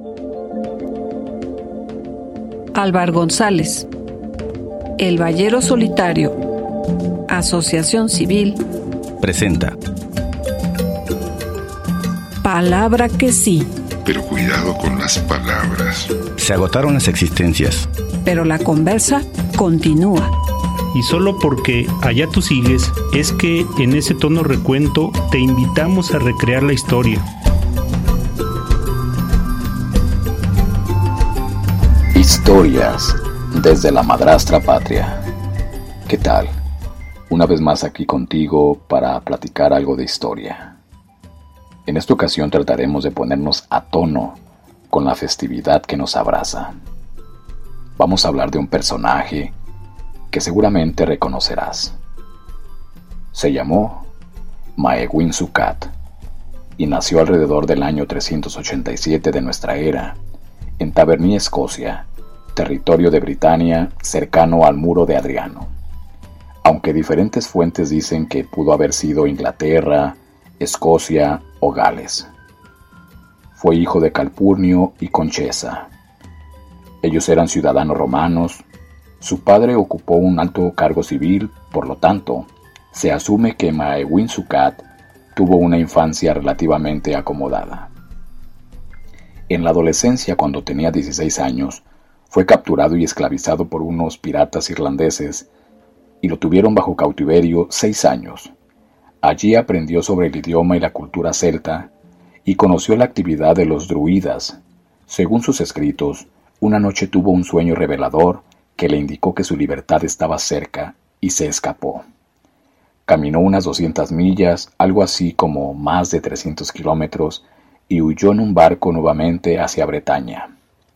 Álvar González, El Ballero Solitario, Asociación Civil, presenta Palabra que sí, pero cuidado con las palabras. Se agotaron las existencias, pero la conversa continúa. Y solo porque allá tú sigues, es que en ese tono recuento te invitamos a recrear la historia. Historias desde la madrastra patria. ¿Qué tal? Una vez más aquí contigo para platicar algo de historia. En esta ocasión trataremos de ponernos a tono con la festividad que nos abraza. Vamos a hablar de un personaje que seguramente reconocerás. Se llamó Maewyn Succat y nació alrededor del año 387 de nuestra era, en Taverny, Escocia, territorio de Britania cercano al muro de Adriano. Aunque diferentes fuentes dicen que pudo haber sido Inglaterra, Escocia o Gales. Fue hijo de Calpurnio y Conchesa. Ellos eran ciudadanos romanos. Su padre ocupó un alto cargo civil, por lo tanto, se asume que Maewyn Succat tuvo una infancia relativamente acomodada. En la adolescencia, cuando tenía 16 años, fue capturado y esclavizado por unos piratas irlandeses y lo tuvieron bajo cautiverio 6 años. Allí aprendió sobre el idioma y la cultura celta y conoció la actividad de los druidas. Según sus escritos, una noche tuvo un sueño revelador que le indicó que su libertad estaba cerca y se escapó. Caminó unas 200 millas, algo así como más de 300 kilómetros, y huyó en un barco nuevamente hacia Bretaña.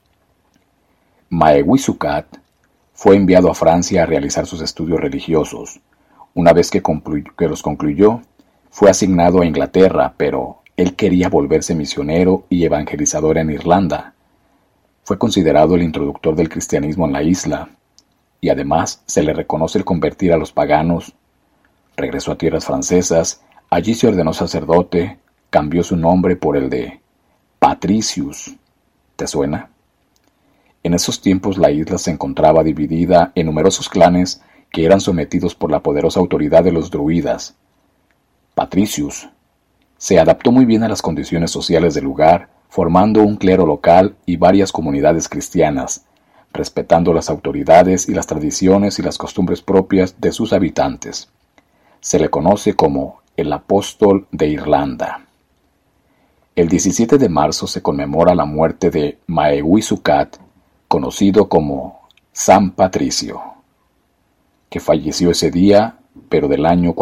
Maewyn Succat fue enviado a Francia a realizar sus estudios religiosos. Una vez que los concluyó, fue asignado a Inglaterra, pero él quería volverse misionero y evangelizador en Irlanda. Fue considerado el introductor del cristianismo en la isla, y además se le reconoce el convertir a los paganos. Regresó a tierras francesas, allí se ordenó sacerdote, cambió su nombre por el de Patricius. ¿Te suena? En esos tiempos la isla se encontraba dividida en numerosos clanes que eran sometidos por la poderosa autoridad de los druidas. Patricius se adaptó muy bien a las condiciones sociales del lugar, formando un clero local y varias comunidades cristianas, respetando las autoridades y las tradiciones y las costumbres propias de sus habitantes. Se le conoce como el apóstol de Irlanda. El 17 de marzo se conmemora la muerte de Maewyn Succat, conocido como San Patricio, que falleció ese día, pero del año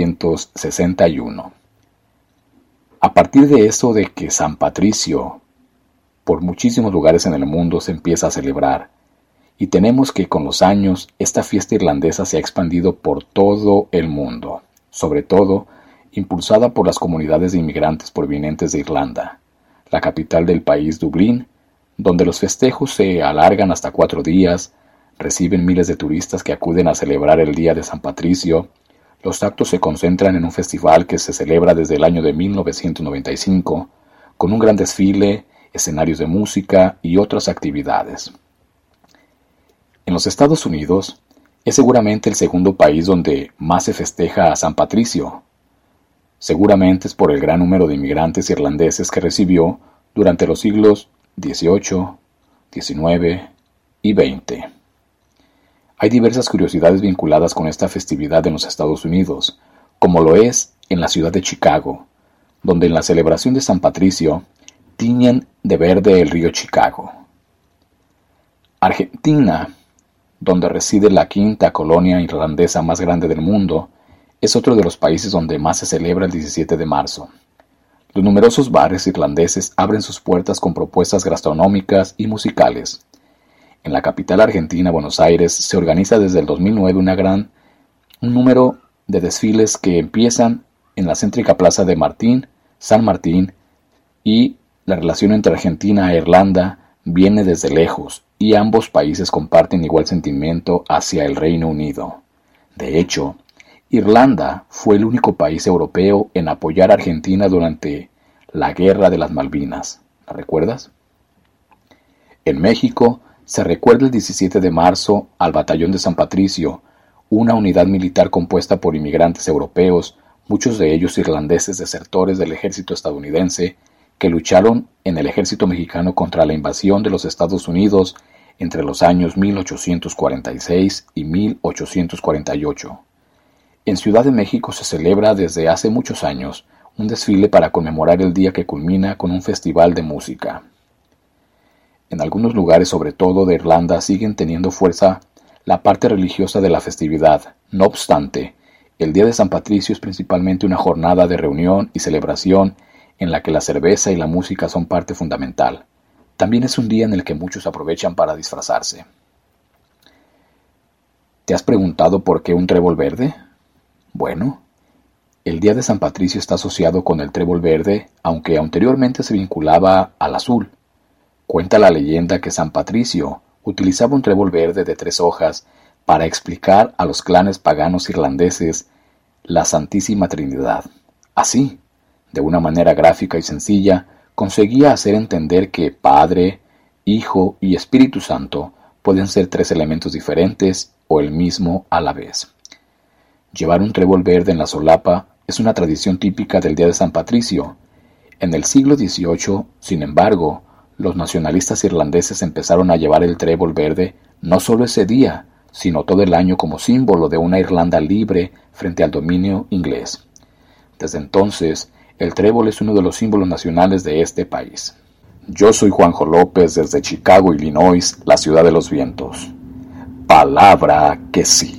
461. A partir de eso de que San Patricio, por muchísimos lugares en el mundo se empieza a celebrar, y tenemos que con los años esta fiesta irlandesa se ha expandido por todo el mundo, sobre todo impulsada por las comunidades de inmigrantes provenientes de Irlanda, la capital del país, Dublín, donde los festejos se alargan hasta 4 días, reciben miles de turistas que acuden a celebrar el Día de San Patricio. Los actos se concentran en un festival que se celebra desde el año de 1995, con un gran desfile, escenarios de música y otras actividades. En los Estados Unidos, es seguramente el segundo país donde más se festeja a San Patricio. Seguramente es por el gran número de inmigrantes irlandeses que recibió durante los siglos XVIII, XIX y XX. Hay diversas curiosidades vinculadas con esta festividad en los Estados Unidos, como lo es en la ciudad de Chicago, donde en la celebración de San Patricio tiñen de verde el río Chicago. Argentina, donde reside la quinta colonia irlandesa más grande del mundo, es otro de los países donde más se celebra el 17 de marzo. Los numerosos bares irlandeses abren sus puertas con propuestas gastronómicas y musicales. En la capital argentina, Buenos Aires, se organiza desde el 2009 un número de desfiles que empiezan en la céntrica plaza de San Martín, y la relación entre Argentina e Irlanda viene desde lejos, y ambos países comparten igual sentimiento hacia el Reino Unido. De hecho, Irlanda fue el único país europeo en apoyar a Argentina durante la Guerra de las Malvinas. ¿La recuerdas? En México, se recuerda el 17 de marzo al Batallón de San Patricio, una unidad militar compuesta por inmigrantes europeos, muchos de ellos irlandeses desertores del ejército estadounidense, que lucharon en el ejército mexicano contra la invasión de los Estados Unidos entre los años 1846 y 1848. En Ciudad de México se celebra desde hace muchos años un desfile para conmemorar el día que culmina con un festival de música. En algunos lugares, sobre todo de Irlanda, siguen teniendo fuerza la parte religiosa de la festividad. No obstante, el Día de San Patricio es principalmente una jornada de reunión y celebración en la que la cerveza y la música son parte fundamental. También es un día en el que muchos aprovechan para disfrazarse. ¿Te has preguntado por qué un trébol verde? Bueno, el Día de San Patricio está asociado con el trébol verde, aunque anteriormente se vinculaba al azul. Cuenta la leyenda que San Patricio utilizaba un trébol verde de 3 hojas para explicar a los clanes paganos irlandeses la Santísima Trinidad. Así, de una manera gráfica y sencilla, conseguía hacer entender que Padre, Hijo y Espíritu Santo pueden ser 3 elementos diferentes o el mismo a la vez. Llevar un trébol verde en la solapa es una tradición típica del Día de San Patricio. En el siglo XVIII, sin embargo, los nacionalistas irlandeses empezaron a llevar el trébol verde no solo ese día, sino todo el año como símbolo de una Irlanda libre frente al dominio inglés. Desde entonces, el trébol es uno de los símbolos nacionales de este país. Yo soy Juanjo López desde Chicago, Illinois, la ciudad de los vientos. Palabra que sí.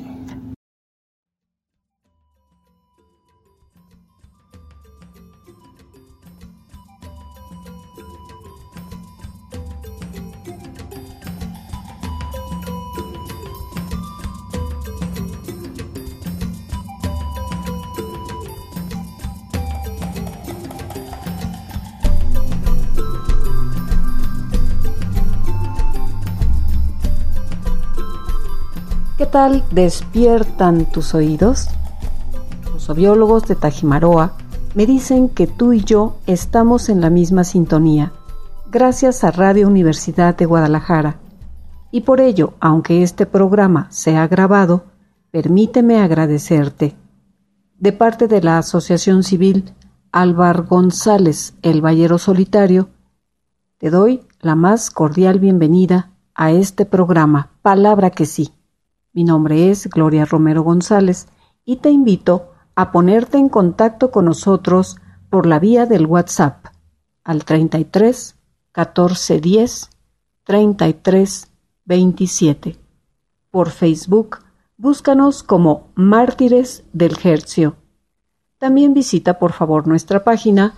¿Qué tal despiertan tus oídos? Los zoobiólogos de Tajimaroa me dicen que tú y yo estamos en la misma sintonía, gracias a Radio Universidad de Guadalajara. Y por ello, aunque este programa sea grabado, permíteme agradecerte. De parte de la Asociación Civil Álvar González, el Ballero Solitario, te doy la más cordial bienvenida a este programa, Palabra que sí. Mi nombre es Gloria Romero González y te invito a ponerte en contacto con nosotros por la vía del WhatsApp al 33 14 10 33 27. Por Facebook, búscanos como Mártires del Hercio. También visita por favor nuestra página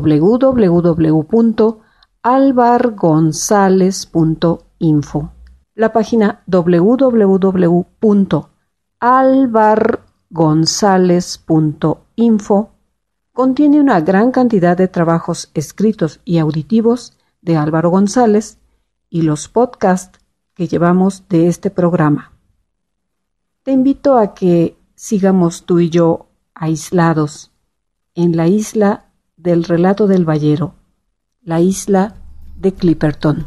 www.alvargonzalez.info. La página www.alvargonzalez.info contiene una gran cantidad de trabajos escritos y auditivos de Álvaro González y los podcasts que llevamos de este programa. Te invito a que sigamos tú y yo aislados en la isla del relato del Ballero, la isla de Clipperton.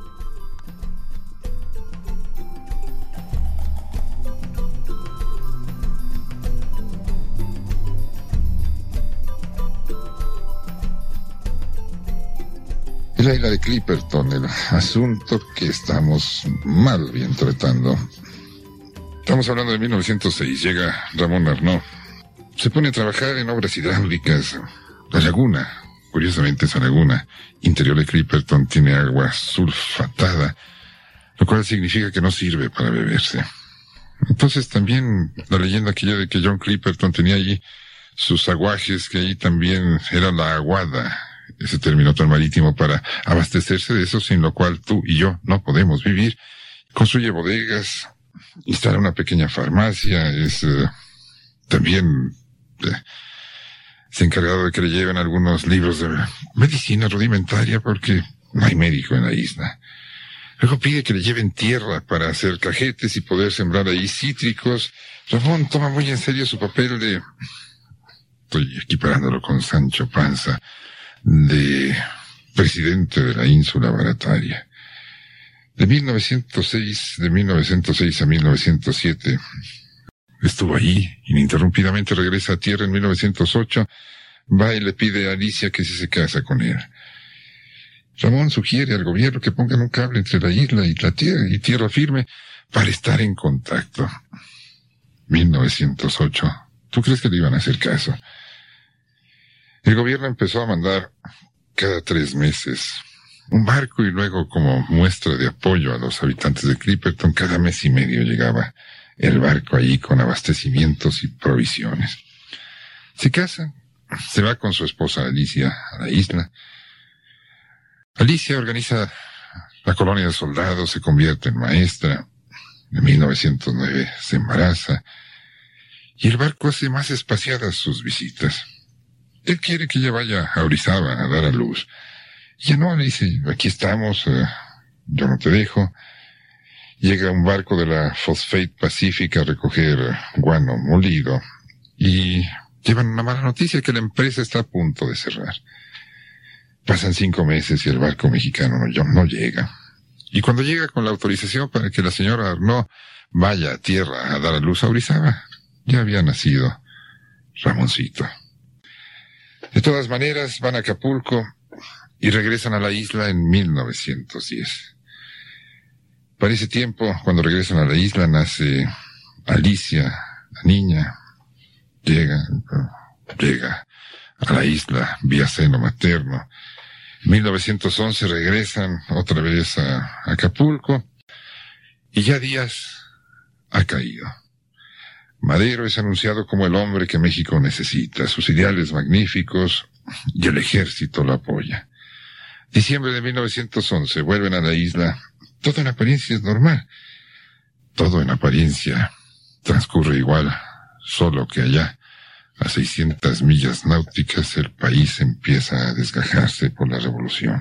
La isla de Clipperton, el asunto que estamos mal bien tratando. Estamos hablando de 1906, llega Ramón Arnaud. Se pone a trabajar en obras hidráulicas. La laguna, curiosamente esa laguna interior de Clipperton tiene agua sulfatada, lo cual significa que no sirve para beberse. Entonces también la leyenda aquella de que John Clipperton tenía allí sus aguajes, que allí también era la aguada, ese término tan marítimo, para abastecerse de eso, sin lo cual tú y yo no podemos vivir. Construye bodegas, instala una pequeña farmacia, también se ha encargado de que le lleven algunos libros de medicina rudimentaria porque no hay médico en la isla. Luego pide que le lleven tierra para hacer cajetes y poder sembrar ahí cítricos. Ramón toma muy en serio su papel de, estoy equiparándolo con Sancho Panza, de presidente de la ínsula Barataria. De 1906 a 1907 estuvo allí ininterrumpidamente, regresa a tierra en 1908, va y le pide a Alicia que si se casa con él. Ramón sugiere al gobierno que pongan un cable entre la isla y la tierra firme para estar en contacto. 1908. ¿Tú crees que le iban a hacer caso? El gobierno empezó a mandar cada 3 meses un barco y luego, como muestra de apoyo a los habitantes de Clipperton, cada mes y medio llegaba el barco allí con abastecimientos y provisiones. Se casan, se va con su esposa Alicia a la isla. Alicia organiza la colonia de soldados, se convierte en maestra. En 1909 se embaraza y el barco hace más espaciadas sus visitas. Él quiere que ella vaya a Orizaba a dar a luz. Y ella no, le dice, aquí estamos, yo no te dejo. Llega un barco de la Phosphate Pacific a recoger guano molido y llevan una mala noticia, que la empresa está a punto de cerrar. Pasan 5 meses y el barco mexicano no llega. Y cuando llega con la autorización para que la señora Arnaud vaya a tierra a dar a luz a Orizaba, ya había nacido Ramoncito. De todas maneras, van a Acapulco y regresan a la isla en 1910. Para ese tiempo, cuando regresan a la isla, nace Alicia, la niña. Llega a la isla vía seno materno. En 1911 regresan otra vez a Acapulco y ya Díaz ha caído. Madero es anunciado como el hombre que México necesita, sus ideales magníficos, y el ejército lo apoya. Diciembre de 1911 vuelven a la isla. Todo en apariencia es normal. Todo en apariencia transcurre igual, solo que allá, a 600 millas náuticas, el país empieza a desgajarse por la revolución.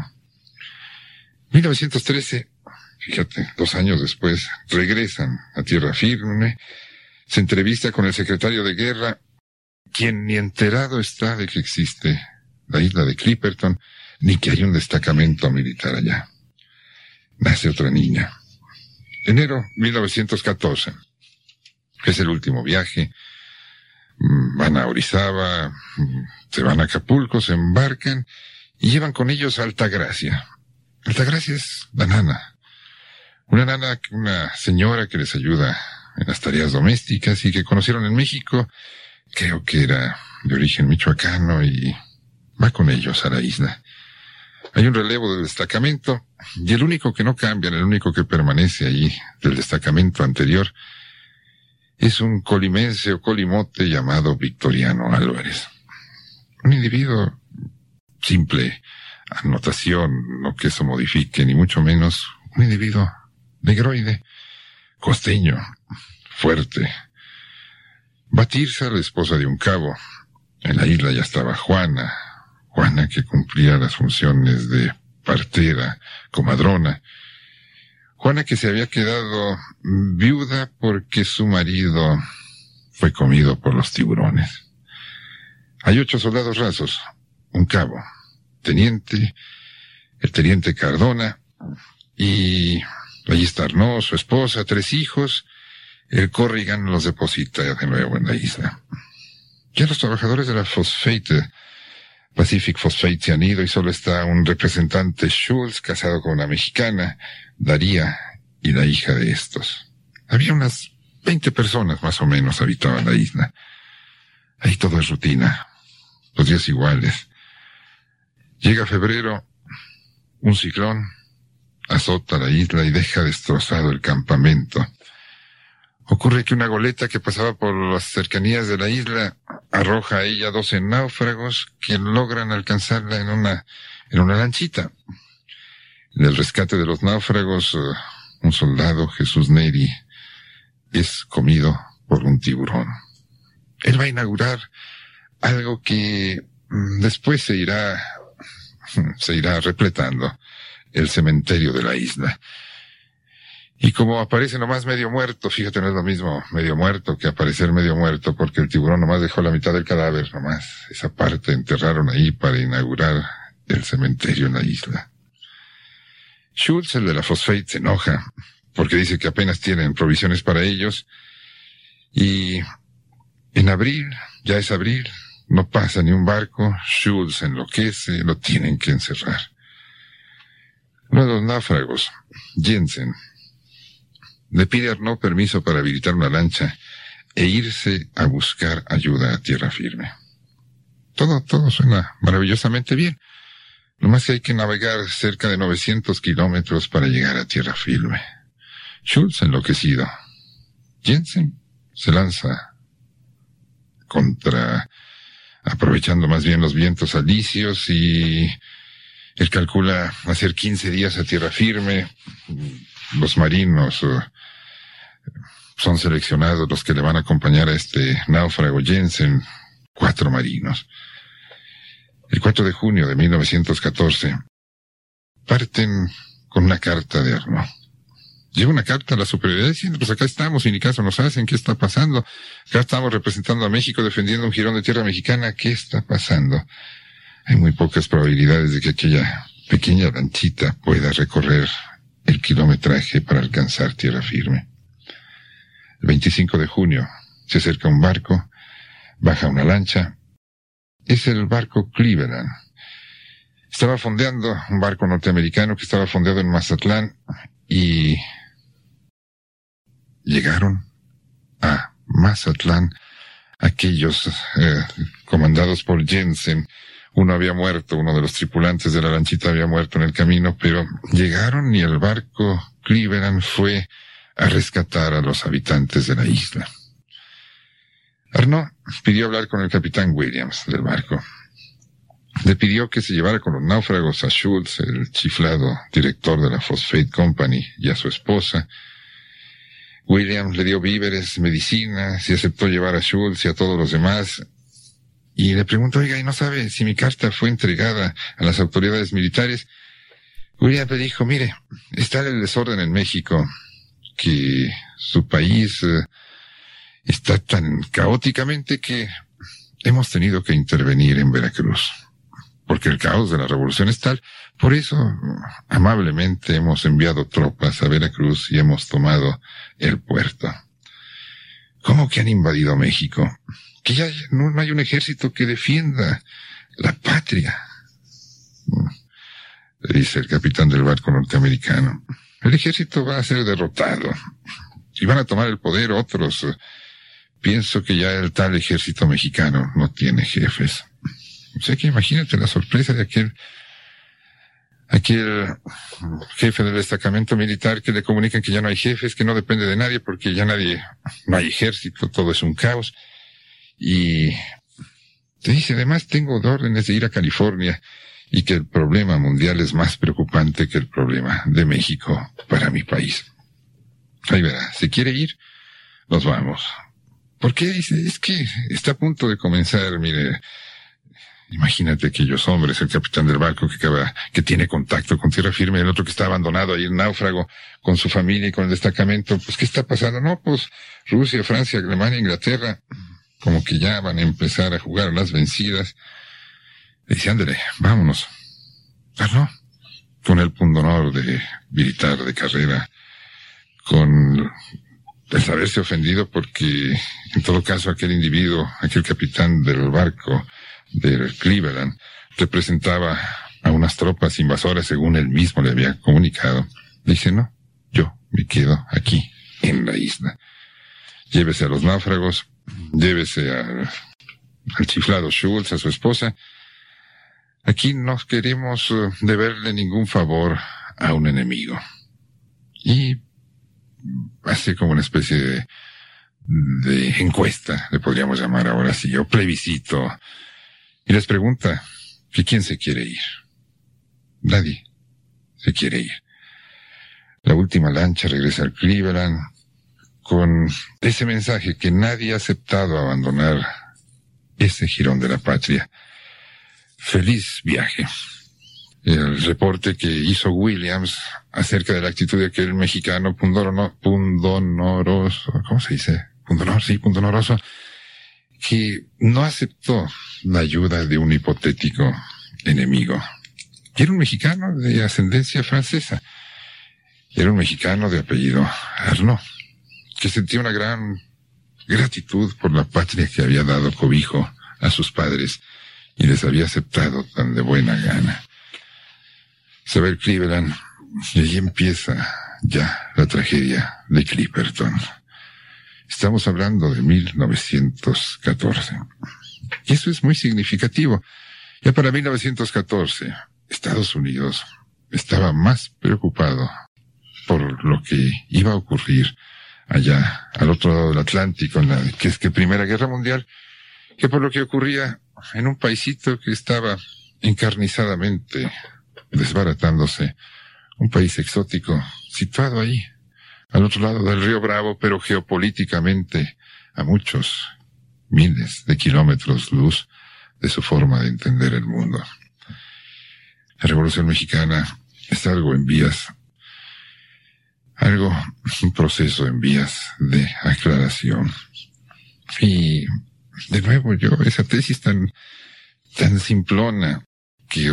1913, fíjate, 2 años después, regresan a tierra firme. Se entrevista con el secretario de guerra, quien ni enterado está de que existe la isla de Clipperton, ni que hay un destacamento militar allá. Nace otra niña. Enero 1914. Es el último viaje. Van a Orizaba, se van a Acapulco, se embarcan y llevan con ellos a Altagracia. Altagracia es la nana. Una señora que les ayuda en las tareas domésticas y que conocieron en México. Creo que era de origen michoacano y va con ellos a la isla. Hay un relevo del destacamento y el único que no cambia, el único que permanece allí del destacamento anterior, es un colimense o colimote llamado Victoriano Álvarez. Un individuo simple, anotación, no que eso modifique, ni mucho menos, un individuo negroide, costeño, fuerte. Batirsa, la esposa de un cabo. En la isla ya estaba Juana que cumplía las funciones de partera, comadrona. Juana que se había quedado viuda porque su marido fue comido por los tiburones. Hay 8 soldados rasos, un cabo, el teniente Cardona, y allí está Arnaud, su esposa, 3 hijos. El Corrigan los deposita de nuevo en la isla. Ya los trabajadores de la Pacific Phosphate se han ido y solo está un representante Schultz, casado con una mexicana, Daría, y la hija de estos. Había unas 20 personas más o menos habitaban la isla. Ahí todo es rutina, los días iguales. Llega febrero, un ciclón azota la isla y deja destrozado el campamento. Ocurre que una goleta que pasaba por las cercanías de la isla arroja a ella 12 náufragos que logran alcanzarla en una lanchita. En el rescate de los náufragos, un soldado, Jesús Neri, es comido por un tiburón. Él va a inaugurar algo que después se irá repletando, el cementerio de la isla. Y como aparece nomás medio muerto, fíjate, no es lo mismo medio muerto que aparecer medio muerto, porque el tiburón nomás dejó la mitad del cadáver, nomás esa parte enterraron ahí para inaugurar el cementerio en la isla. Schultz, el de la Phosphate, se enoja porque dice que apenas tienen provisiones para ellos. Y en abril, ya es abril, no pasa ni un barco. Schultz enloquece, lo tienen que encerrar. Uno de los náufragos, Jensen, le pide a Arnaud permiso para habilitar una lancha e irse a buscar ayuda a tierra firme. Todo suena maravillosamente bien. Nomás que hay que navegar cerca de 900 kilómetros para llegar a tierra firme. Schultz enloquecido. Jensen se lanza aprovechando más bien los vientos alisios, y él calcula hacer 15 días a tierra firme. Los marinos son seleccionados, los que le van a acompañar a este náufrago Jensen, 4 marinos. El 4 de junio de 1914 parten con una carta de Arnaud. Lleva una carta a la superioridad diciendo, pues acá estamos y ni caso nos hacen, ¿qué está pasando? Acá estamos representando a México, defendiendo un jirón de tierra mexicana, ¿qué está pasando? Hay muy pocas probabilidades de que aquella pequeña lanchita pueda recorrer el kilometraje para alcanzar tierra firme. El 25 de junio se acerca un barco, baja una lancha. Es el barco Cleveland. Estaba fondeando, un barco norteamericano que estaba fondeado en Mazatlán, y llegaron a Mazatlán aquellos comandados por Jensen. Uno había muerto, uno de los tripulantes de la lanchita había muerto en el camino, pero llegaron y el barco Cleveland fue a rescatar a los habitantes de la isla. Arnaud pidió hablar con el capitán Williams del barco. Le pidió que se llevara con los náufragos a Schultz, el chiflado director de la Phosphate Company, y a su esposa. Williams le dio víveres, medicinas, y aceptó llevar a Schultz y a todos los demás. Y le preguntó, oiga, ¿y no sabe si mi carta fue entregada a las autoridades militares? Williams le dijo, mire, está el desorden en México, que su país está tan caóticamente que hemos tenido que intervenir en Veracruz, porque el caos de la revolución es tal. Por eso, amablemente hemos enviado tropas a Veracruz y hemos tomado el puerto. ¿Cómo que han invadido México? Que ya no hay un ejército que defienda la patria, dice el capitán del barco norteamericano. El ejército va a ser derrotado y van a tomar el poder otros. Pienso que ya el tal ejército mexicano no tiene jefes. O sea que imagínate la sorpresa de aquel jefe del destacamento militar que le comunican que ya no hay jefes, que no depende de nadie porque ya no hay ejército, todo es un caos. Y te dice, además tengo órdenes de ir a California y que el problema mundial es más preocupante que el problema de México para mi país. Ahí verá, si quiere ir, nos vamos. ¿Por qué? Dice, es que está a punto de comenzar, mire. Imagínate aquellos hombres, el capitán del barco que tiene contacto con tierra firme, el otro que está abandonado ahí, el náufrago, con su familia y con el destacamento. Pues, ¿qué está pasando? No, pues, Rusia, Francia, Alemania, Inglaterra, como que ya van a empezar a jugar a las vencidas. Le dice, ándale, vámonos. No, con el pundonor de militar de carrera, con el saberse ofendido porque, en todo caso, aquel individuo, aquel capitán del barco del Cleveland, representaba a unas tropas invasoras, según él mismo le había comunicado. Dice, no, yo me quedo aquí, en la isla. Llévese a los náufragos, llévese al chiflado Schultz, a su esposa. Aquí no queremos deberle ningún favor a un enemigo. Y hace como una especie de encuesta, le podríamos llamar ahora sí, o plebiscito. Y les pregunta que quién se quiere ir. Nadie se quiere ir. La última lancha regresa al Cleveland con ese mensaje que nadie ha aceptado abandonar ese jirón de la patria. Feliz viaje. El reporte que hizo Williams acerca de la actitud de aquel mexicano pundonoroso, ¿cómo se dice? Pundonoroso, que no aceptó la ayuda de un hipotético enemigo. Y era un mexicano de ascendencia francesa. Era un mexicano de apellido Arnaud, que sentía una gran gratitud por la patria que había dado cobijo a sus padres y les había aceptado tan de buena gana. Se va el Cleveland y allí empieza ya la tragedia de Clipperton. Estamos hablando de 1914. Y eso es muy significativo. Ya para 1914, Estados Unidos estaba más preocupado por lo que iba a ocurrir allá al otro lado del Atlántico, en la que es que Primera Guerra Mundial, que por lo que ocurría en un paisito que estaba encarnizadamente desbaratándose, un país exótico situado ahí, al otro lado del río Bravo, pero geopolíticamente a muchos miles de kilómetros luz de su forma de entender el mundo. La Revolución Mexicana es algo en vías, un proceso en vías de aclaración. Y, de nuevo, esa tesis tan simplona que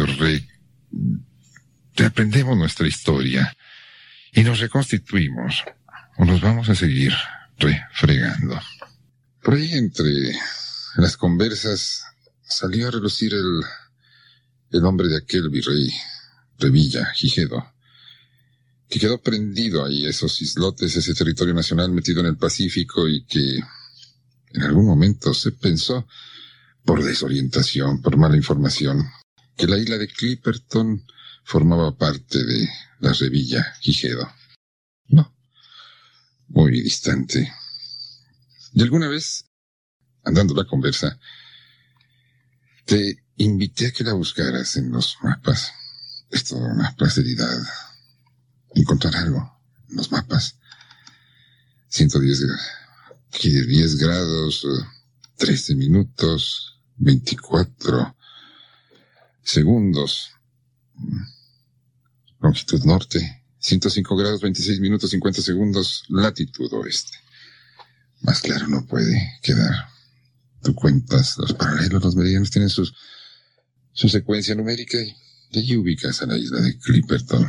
aprendemos nuestra historia y nos reconstituimos, o nos vamos a seguir refregando. Por ahí, entre las conversas, salió a relucir el nombre de aquel virrey Revilla Gigedo, que quedó prendido ahí, esos islotes, ese territorio nacional metido en el Pacífico, y que en algún momento se pensó, por desorientación, por mala información, que la isla de Clipperton formaba parte de la Revilla Gigedo. No, muy distante. Y alguna vez, andando la conversa, te invité a que la buscaras en los mapas. Es toda una placeridad encontrar algo en los mapas. 10 grados, 13 minutos, 24 segundos. Longitud norte, 105 grados, 26 minutos, 50 segundos, latitud oeste. Más claro no puede quedar. Tú cuentas los paralelos, los meridianos tienen su secuencia numérica y allí ubicas a la isla de Clipperton.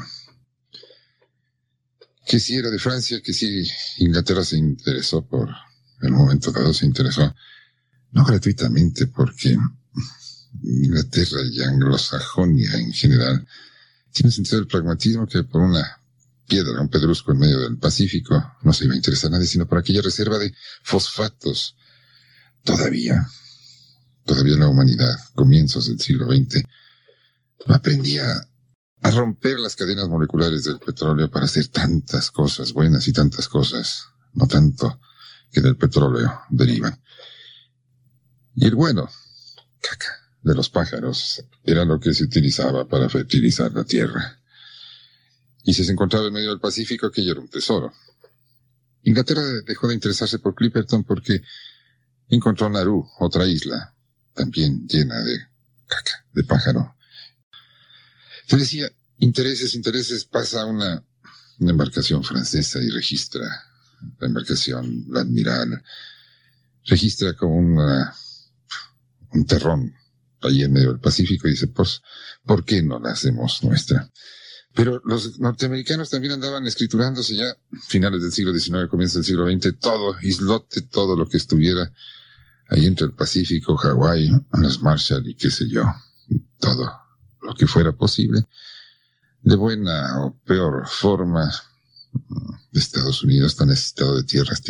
Que si era de Francia, que si Inglaterra se interesó por el momento dado, se interesó, no gratuitamente, porque Inglaterra y Anglosajonia en general tiene sentido del pragmatismo, que por una piedra, un pedrusco en medio del Pacífico, no se iba a interesar a nadie, sino por aquella reserva de fosfatos. Todavía la humanidad, comienzos del siglo XX, no aprendía a romper las cadenas moleculares del petróleo para hacer tantas cosas buenas y tantas cosas, no tanto, que del petróleo derivan. Y el bueno, caca de los pájaros, era lo que se utilizaba para fertilizar la tierra. Y si se encontraba en medio del Pacífico, aquello era un tesoro. Inglaterra dejó de interesarse por Clipperton porque encontró Nauru, otra isla, también llena de caca, de pájaro. Se decía, intereses, pasa una embarcación francesa y registra la embarcación, la Admiral, registra como un terrón ahí en medio del Pacífico y dice, pues, ¿por qué no la hacemos nuestra? Pero los norteamericanos también andaban escriturándose ya, finales del siglo XIX, comienzos del siglo XX, todo, islote, todo lo que estuviera ahí entre el Pacífico, Hawái, las Marshall y qué sé yo, todo lo que fuera posible, de buena o peor forma, de Estados Unidos está necesitado de tierras.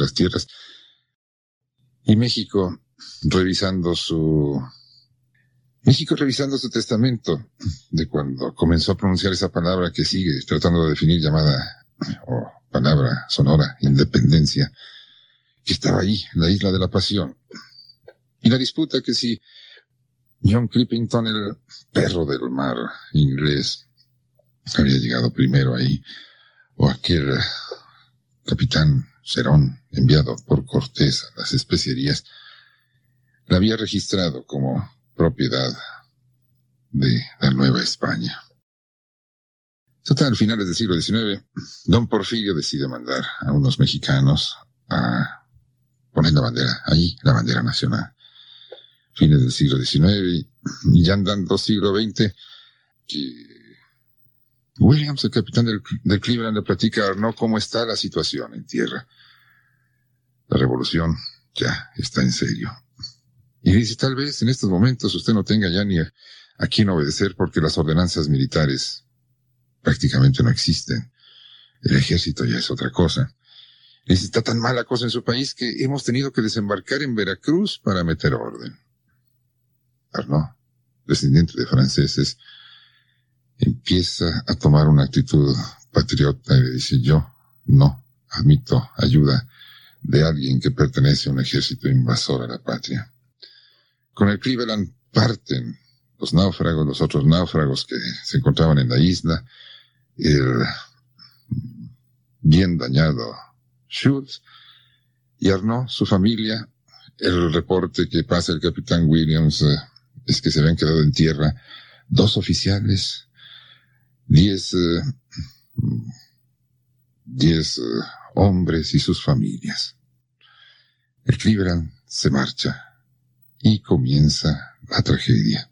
Y México revisando su testamento de cuando comenzó a pronunciar esa palabra que sigue tratando de definir, llamada, o palabra sonora, independencia, que estaba ahí, en la isla de la Pasión. Y la disputa que si John Clippington, el perro del mar inglés, había llegado primero ahí, o aquel capitán Cerón, enviado por Cortés a las especierías, la había registrado como propiedad de la Nueva España. Total, a finales del siglo XIX, don Porfirio decide mandar a unos mexicanos a poner la bandera, ahí, la bandera nacional. Fines del siglo XIX y ya andando siglo XX, que Williams, el capitán del Cleveland, le platica a Arnaud cómo está la situación en tierra. La revolución ya está en serio. Y dice, tal vez en estos momentos usted no tenga ya ni a quién obedecer porque las ordenanzas militares prácticamente no existen. El ejército ya es otra cosa. Dice, está tan mala cosa en su país que hemos tenido que desembarcar en Veracruz para meter orden. Arnaud, descendiente de franceses, empieza a tomar una actitud patriota y le dice, yo no admito ayuda de alguien que pertenece a un ejército invasor a la patria. Con el Cleveland parten los náufragos, los otros náufragos que se encontraban en la isla, el bien dañado Schultz y Arnaud, su familia. El reporte que pasa el capitán Williams es que se habían quedado en tierra 2 oficiales, 10 hombres y sus familias. El Cleveland se marcha y comienza la tragedia.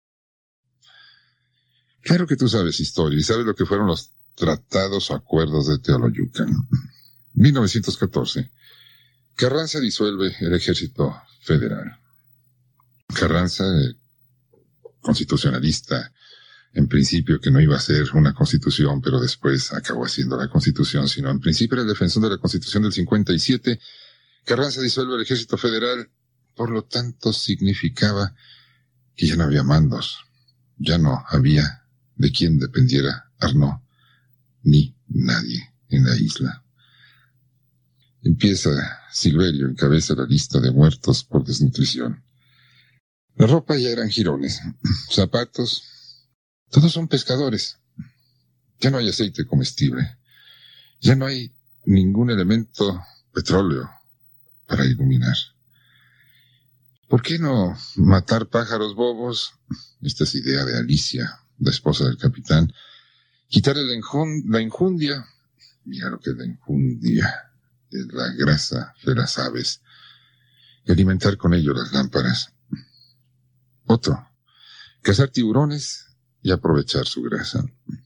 Claro que tú sabes historia y sabes lo que fueron los tratados o acuerdos de Teoloyucan. 1914. Carranza disuelve el ejército federal. Carranza, constitucionalista, en principio que no iba a ser una constitución, pero después acabó haciendo la constitución, sino en principio era el defensor de la constitución del 57. Carranza disuelve el ejército federal, por lo tanto significaba que ya no había mandos, ya no había de quién dependiera Arnaud, ni nadie en la isla. Empieza Silverio, encabeza la lista de muertos por desnutrición. La ropa ya eran jirones, zapatos, todos son pescadores. Ya no hay aceite comestible, ya no hay ningún elemento petróleo para iluminar. ¿Por qué no matar pájaros bobos? Esta es idea de Alicia, la esposa del capitán. Quitarle la enjundia. Mira lo que es la enjundia. Es la grasa de las aves. Y alimentar con ello las lámparas. Otro. Cazar tiburones y aprovechar su grasa.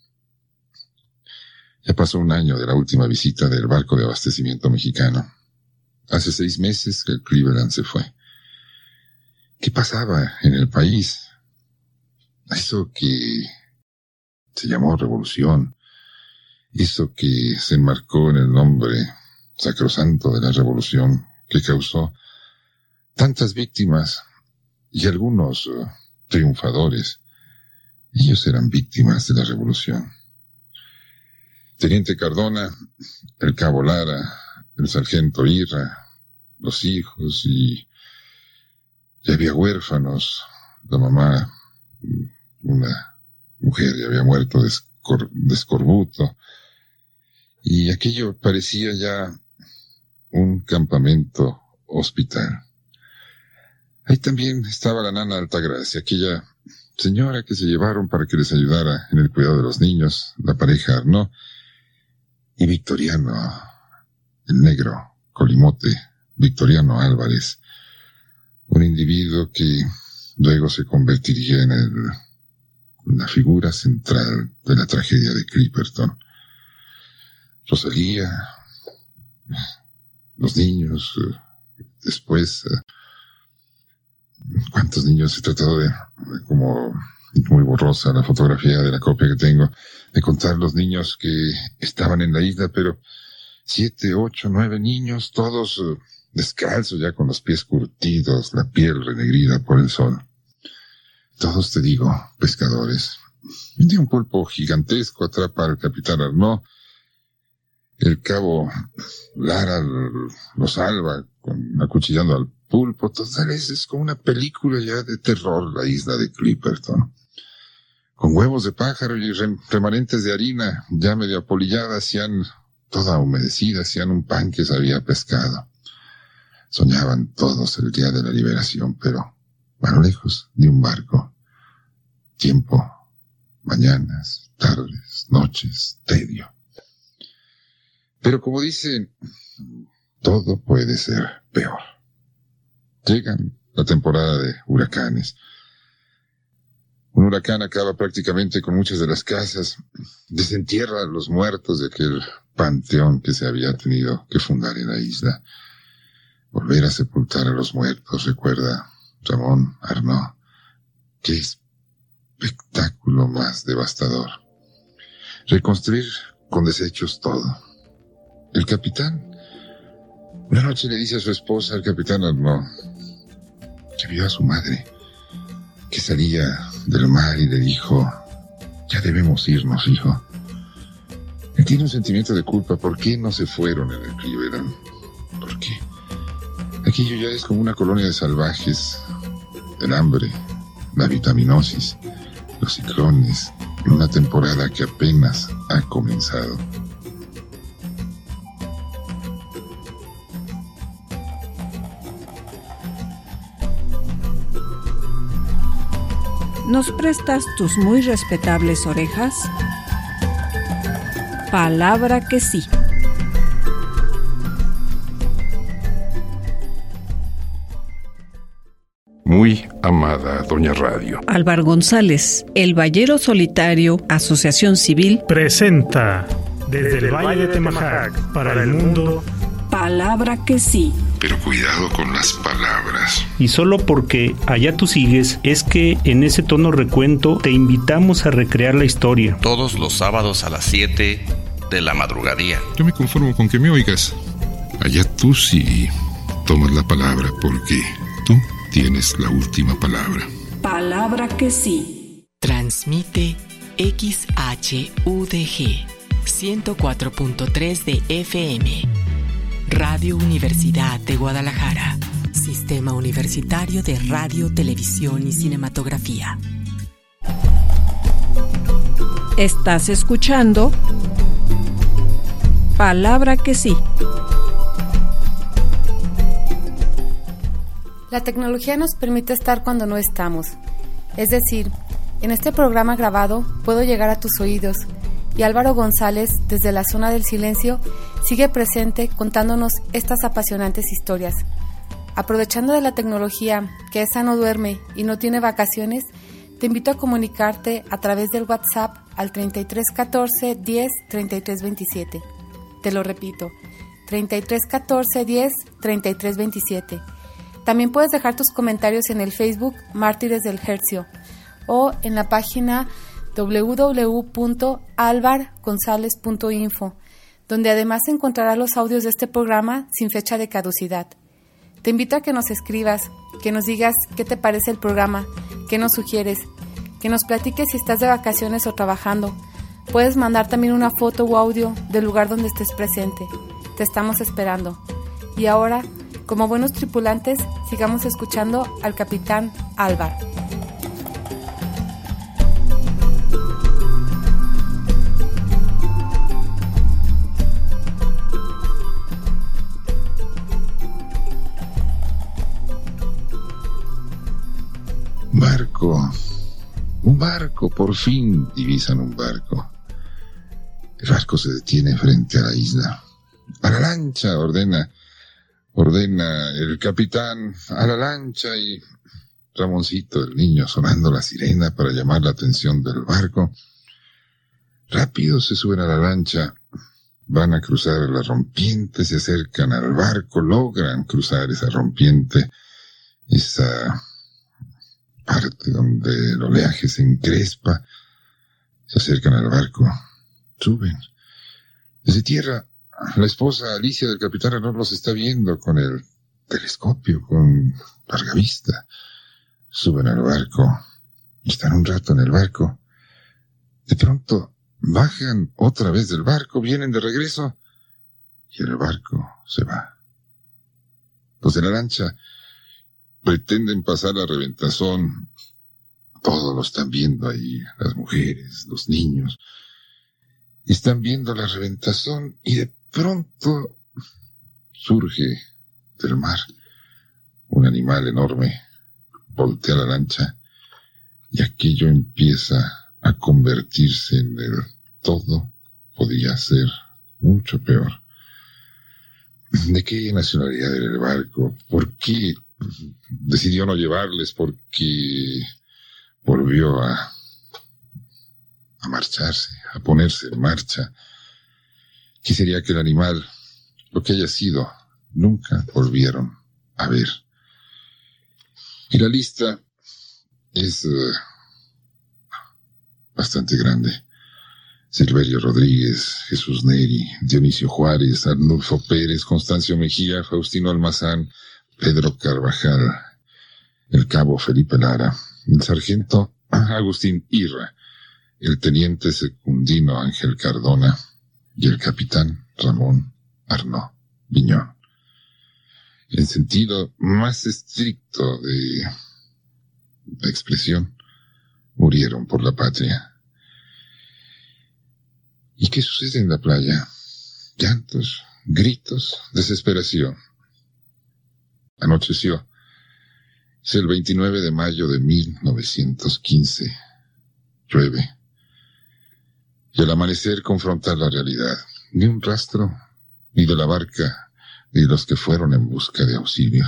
Ya pasó 1 año de la última visita del barco de abastecimiento mexicano. Hace 6 meses que el Cleveland se fue. ¿Qué pasaba en el país? Eso que se llamó revolución, eso que se enmarcó en el nombre sacrosanto de la revolución, que causó tantas víctimas y algunos triunfadores. Ellos eran víctimas de la revolución. Teniente Cardona, el cabo Lara, el sargento Irra, los hijos y había huérfanos. La mamá, una mujer, ya había muerto de escorbuto. Y aquello parecía ya un campamento hospital. Ahí también estaba la nana Altagracia, aquella señora que se llevaron para que les ayudara en el cuidado de los niños, la pareja Arnaud, y Victoriano, el negro, Colimote, Victoriano Álvarez, un individuo que luego se convertiría en la figura central de la tragedia de Clipperton. Rosalía, los niños, después, ¿cuántos niños? He tratado de, como muy borrosa la fotografía de la copia que tengo, de contar los niños que estaban en la isla, pero 7, 8, 9 niños, todos descalzos, ya con los pies curtidos, la piel renegrida por el sol. Todos, te digo, pescadores. Un día un pulpo gigantesco atrapa al capitán Arnaud. El cabo Lara lo salva acuchillando al pulpo. Total, es como una película ya de terror, la isla de Clipperton. Con huevos de pájaro y remanentes de harina ya medio apolillada, hacían toda humedecida, hacían un pan que se había pescado. Soñaban todos el día de la liberación, pero a lo lejos de un barco. Tiempo, mañanas, tardes, noches, tedio. Pero como dicen, todo puede ser peor. Llegan la temporada de huracanes. Un huracán acaba prácticamente con muchas de las casas, desentierra a los muertos de aquel panteón que se había tenido que fundar en la isla. Volver a sepultar a los muertos, recuerda Ramón Arnaud. Qué espectáculo más devastador. Reconstruir con desechos todo. El capitán, una noche le dice a su esposa, el capitán Arnaud, que vio a su madre, que salía del mar y le dijo, ya debemos irnos, hijo. Él tiene un sentimiento de culpa. ¿Por qué no se fueron en el Cleveland? ¿Por qué? Aquello ya es como una colonia de salvajes, el hambre, la vitaminosis, los ciclones, en una temporada que apenas ha comenzado. ¿Nos prestas tus muy respetables orejas? Palabra que sí. Muy amada Doña Radio. Álvaro González, El Ballero Solitario, Asociación Civil, presenta desde el Valle de Temajac para el mundo. Palabra que sí. Pero cuidado con las palabras. Y solo porque allá tú sigues, es que en ese tono recuento te invitamos a recrear la historia. Todos los sábados a las 7 de la madrugadía. Yo me conformo con que me oigas. Allá tú sí tomas la palabra porque tú tienes la última palabra. Palabra que sí. Transmite XHUDG 104.3 de FM. Radio Universidad de Guadalajara. Sistema Universitario de Radio, Televisión y Cinematografía. Estás escuchando Palabra que sí. La tecnología nos permite estar cuando no estamos. Es decir, en este programa grabado puedo llegar a tus oídos y Álvaro González, desde la zona del silencio, sigue presente contándonos estas apasionantes historias. Aprovechando de la tecnología, que esa no duerme y no tiene vacaciones, te invito a comunicarte a través del WhatsApp al 33 14 10 33 27. Te lo repito, 33 14 10 33 27. También puedes dejar tus comentarios en el Facebook Mártires del Hercio o en la página www.alvargonzalez.info, donde además encontrarás los audios de este programa sin fecha de caducidad. Te invito a que nos escribas, que nos digas qué te parece el programa, qué nos sugieres, que nos platiques si estás de vacaciones o trabajando. Puedes mandar también una foto o audio del lugar donde estés presente. Te estamos esperando. Y ahora, como buenos tripulantes, sigamos escuchando al capitán Álvar. Un barco, por fin divisan un barco. El barco se detiene frente a la isla. A la lancha, ordena el capitán, a la lancha, y Ramoncito, el niño, sonando la sirena para llamar la atención del barco. Rápido se suben a la lancha, van a cruzar la rompiente, se acercan al barco, logran cruzar esa rompiente, esa parte donde el oleaje se encrespa, se acercan al barco, suben. Desde tierra, la esposa Alicia del capitán Arnaud los está viendo con el telescopio, con larga vista. Suben al barco, están un rato en el barco. De pronto, bajan otra vez del barco, vienen de regreso, y el barco se va. Los de la lancha pretenden pasar la reventazón. Todos lo están viendo ahí, las mujeres, los niños. Están viendo la reventazón y de pronto surge del mar un animal enorme, voltea la lancha y aquello empieza a convertirse en el todo. Podía ser mucho peor. ¿De qué nacionalidad era el barco? ¿Por qué decidió no llevarles? ¿Por qué volvió a marcharse, a ponerse en marcha. ¿Qué sería aquel animal? Lo que haya sido, nunca volvieron a ver. Y la lista es bastante grande. Silverio Rodríguez, Jesús Neri, Dionisio Juárez, Arnulfo Pérez, Constancio Mejía, Faustino Almazán, Pedro Carvajal, el cabo Felipe Lara, el sargento Agustín Irra, el teniente secundino Ángel Cardona y el capitán Ramón Arnaud Viñón. En sentido más estricto de la expresión, murieron por la patria. ¿Y qué sucede en la playa? Llantos, gritos, desesperación. Anocheció. Es el 29 de mayo de 1915. Llueve. Y al amanecer confrontar la realidad. Ni un rastro, ni de la barca, ni de los que fueron en busca de auxilio.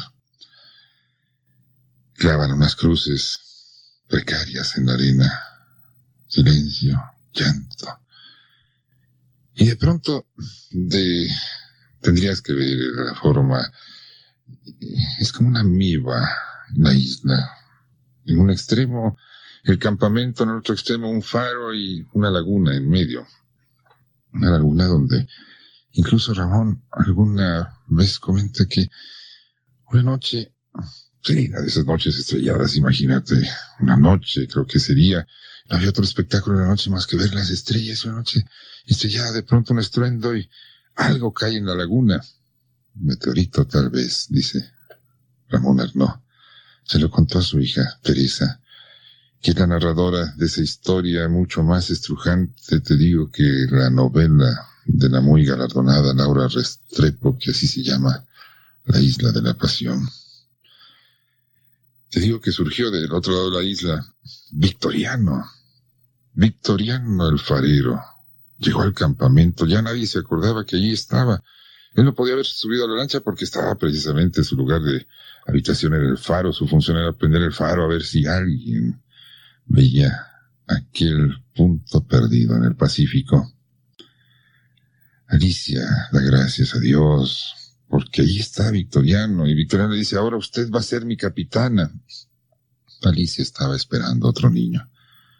Clavan unas cruces precarias en la arena. Silencio, llanto. Y de pronto, tendrías que ver la forma, es como una amiba la isla. En un extremo, el campamento, en el otro extremo, un faro y una laguna en medio. Una laguna donde incluso Ramón alguna vez comenta que una noche, sí, de esas noches estrelladas, imagínate, una noche creo que sería, no había otro espectáculo en la noche más que ver las estrellas, una noche estrellada, de pronto un estruendo y algo cae en la laguna. Un meteorito tal vez, dice Ramón Arnaud. Se lo contó a su hija, Teresa, que es la narradora de esa historia mucho más estrujante, te digo, que la novela de la muy galardonada Laura Restrepo, que así se llama, La Isla de la Pasión. Te digo que surgió del otro lado de la isla Victoriano el farero. Llegó al campamento, ya nadie se acordaba que allí estaba. Él no podía haber subido a la lancha porque estaba precisamente en su lugar de habitación en el faro. Su función era prender el faro a ver si alguien veía aquel punto perdido en el Pacífico. Alicia da gracias a Dios porque allí está Victoriano, y Victoriano le dice: ahora usted va a ser mi capitana. Alicia estaba esperando a otro niño.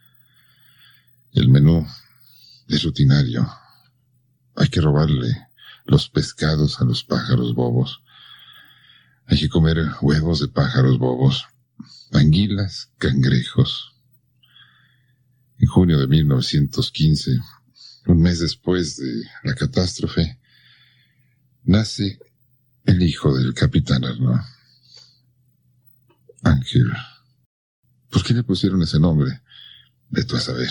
El menú es rutinario. Hay que robarle los pescados a los pájaros bobos. Hay que comer huevos de pájaros bobos, anguilas, cangrejos. En junio de 1915, un mes después de la catástrofe, nace el hijo del capitán Arnaud, Ángel. ¿Por qué le pusieron ese nombre? Vete a saber.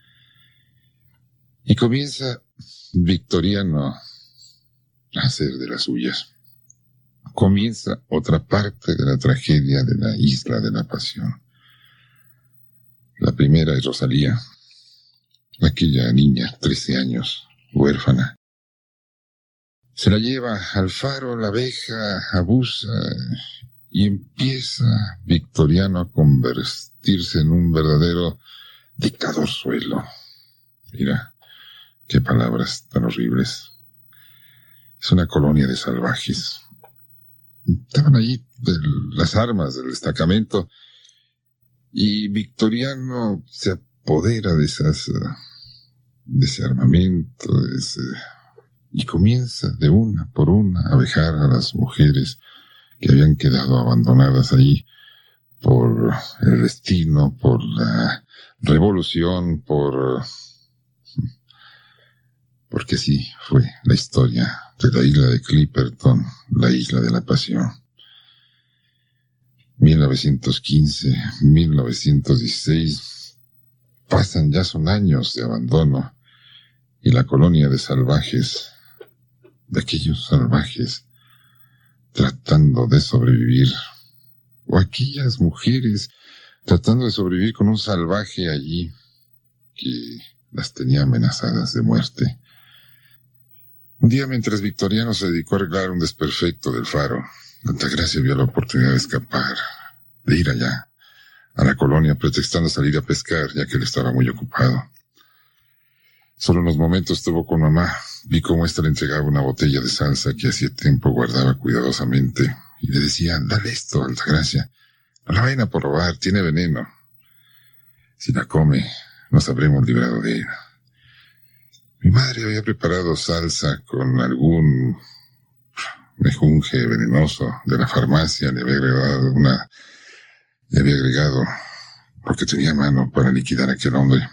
Y comienza Victoriano a hacer de las suyas. Comienza otra parte de la tragedia de la Isla de la Pasión. La primera es Rosalía, aquella niña, 13 años, huérfana. Se la lleva al faro, la abeja, abusa, y empieza Victoriano a convertirse en un verdadero dictador suelo. Mira, qué palabras tan horribles. Es una colonia de salvajes. Estaban allí las armas del destacamento y Victoriano se apodera de ese armamento, y comienza de una por una a vejar a las mujeres que habían quedado abandonadas ahí por el destino, por la revolución, porque sí, fue la historia de la isla de Clipperton, la Isla de la Pasión. 1915, 1916, son años de abandono, y la colonia de salvajes, de aquellos salvajes tratando de sobrevivir, o aquellas mujeres tratando de sobrevivir con un salvaje allí que las tenía amenazadas de muerte. Un día, mientras Victoriano se dedicó a arreglar un desperfecto del faro, Altagracia vio la oportunidad de escapar, de ir allá, a la colonia pretextando salir a pescar, ya que él estaba muy ocupado. Solo unos momentos estuvo con mamá. Vi cómo ésta le entregaba una botella de salsa que hacía tiempo guardaba cuidadosamente y le decía: dale esto, Altagracia. No la vayan a robar, tiene veneno. Si la come, nos habremos librado de ella. Mi madre había preparado salsa con algún mejunje venenoso de la farmacia. Le había agregado lo que tenía a mano para liquidar a aquel hombre.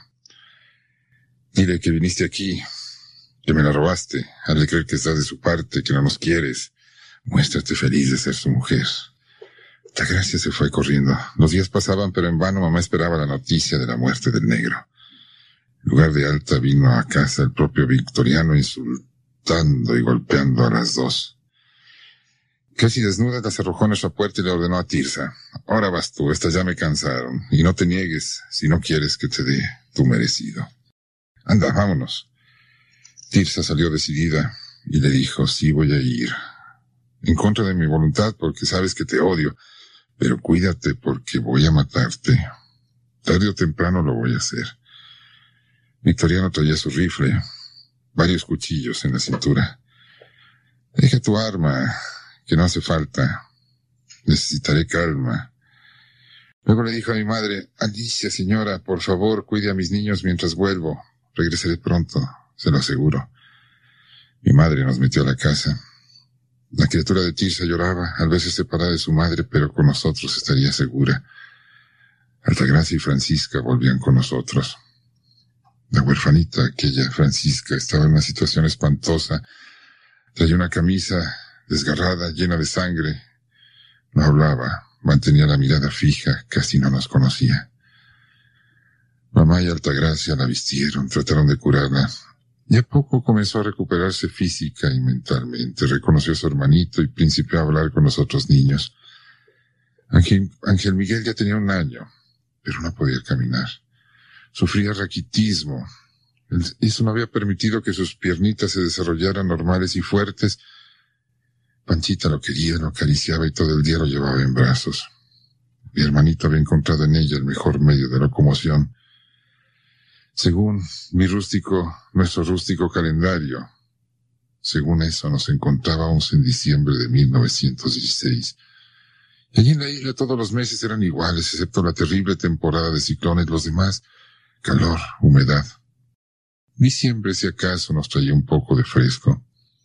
Dile que viniste aquí, que me la robaste. Hazle creer que estás de su parte, que no nos quieres. Muéstrate feliz de ser su mujer. Altagracia se fue corriendo. Los días pasaban, pero en vano mamá esperaba la noticia de la muerte del negro. En lugar de Alta vino a casa el propio Victoriano insultando y golpeando a las dos. Casi desnuda las arrojó a nuestra puerta y le ordenó a Tirsa: ahora vas tú, estas ya me cansaron, y no te niegues si no quieres que te dé tu merecido. Anda, vámonos. Tirsa salió decidida y le dijo: sí, voy a ir. En contra de mi voluntad, porque sabes que te odio, pero cuídate porque voy a matarte. Tarde o temprano lo voy a hacer. Victoriano traía su rifle, varios cuchillos en la cintura. Deja tu arma, que no hace falta. Necesitaré calma. Luego le dijo a mi madre: Alicia, señora, por favor, cuide a mis niños mientras vuelvo. Regresaré pronto, se lo aseguro. Mi madre nos metió a la casa. La criatura de Tirsa lloraba, al verse separada de su madre, pero con nosotros estaría segura. Altagracia y Francisca volvían con nosotros. La huerfanita, aquella Francisca, estaba en una situación espantosa. Traía una camisa desgarrada, llena de sangre. No hablaba, mantenía la mirada fija, casi no nos conocía. Mamá y Altagracia la vistieron, trataron de curarla. Y a poco comenzó a recuperarse física y mentalmente. Reconoció a su hermanito y principió a hablar con los otros niños. Ángel Miguel ya tenía 1 año, pero no podía caminar. Sufría raquitismo. Eso no había permitido que sus piernitas se desarrollaran normales y fuertes. Panchita lo quería, lo acariciaba y todo el día lo llevaba en brazos. Mi hermanito había encontrado en ella el mejor medio de locomoción. Según nuestro rústico calendario, según eso nos encontrábamos en diciembre de 1916. Y allí en la isla todos los meses eran iguales, excepto la terrible temporada de ciclones. Los demás, calor, humedad. Diciembre, si acaso, nos traía un poco de fresco.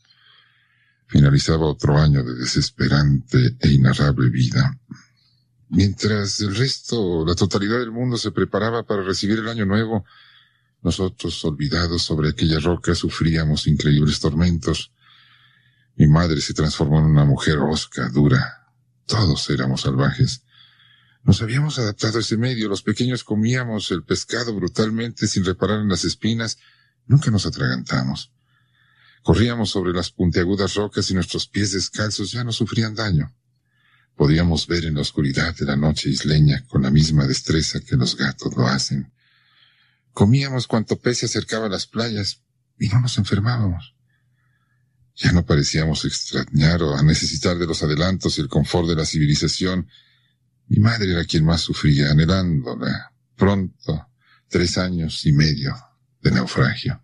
Finalizaba otro año de desesperante e inarrable vida. Mientras el resto, la totalidad del mundo se preparaba para recibir el año nuevo, nosotros, olvidados sobre aquella roca, sufríamos increíbles tormentos. Mi madre se transformó en una mujer hosca, dura. Todos éramos salvajes. Nos habíamos adaptado a ese medio. Los pequeños comíamos el pescado brutalmente sin reparar en las espinas. Nunca nos atragantamos. Corríamos sobre las puntiagudas rocas y nuestros pies descalzos ya no sufrían daño. Podíamos ver en la oscuridad de la noche isleña con la misma destreza que los gatos lo hacen. Comíamos cuanto pez se acercaba a las playas y no nos enfermábamos. Ya no parecíamos extrañar o a necesitar de los adelantos y el confort de la civilización. Mi madre era quien más sufría, anhelándola. Pronto, 3 años y medio de naufragio.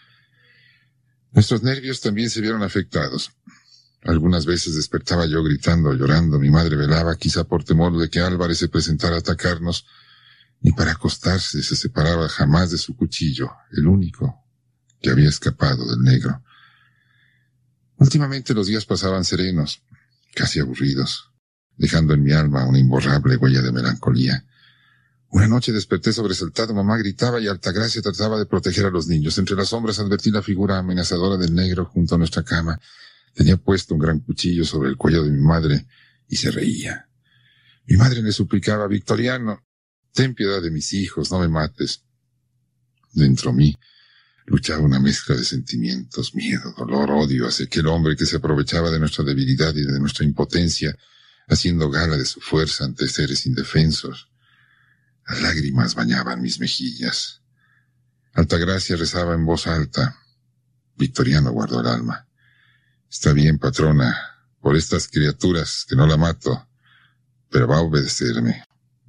Nuestros nervios también se vieron afectados. Algunas veces despertaba yo gritando o llorando. Mi madre velaba, quizá por temor de que Álvarez se presentara a atacarnos. Ni para acostarse se separaba jamás de su cuchillo, el único que había escapado del negro. Últimamente los días pasaban serenos, casi aburridos, dejando en mi alma una imborrable huella de melancolía. Una noche desperté sobresaltado, mamá gritaba y Altagracia trataba de proteger a los niños. Entre las sombras advertí la figura amenazadora del negro junto a nuestra cama. Tenía puesto un gran cuchillo sobre el cuello de mi madre y se reía. Mi madre le suplicaba: Victoriano, ten piedad de mis hijos, no me mates. Dentro de mí luchaba una mezcla de sentimientos, miedo, dolor, odio hacia aquel hombre que se aprovechaba de nuestra debilidad y de nuestra impotencia, haciendo gala de su fuerza ante seres indefensos. Las lágrimas bañaban mis mejillas. Altagracia rezaba en voz alta. Victoriano guardó el alma. Está bien, patrona, por estas criaturas que no la mato, pero va a obedecerme.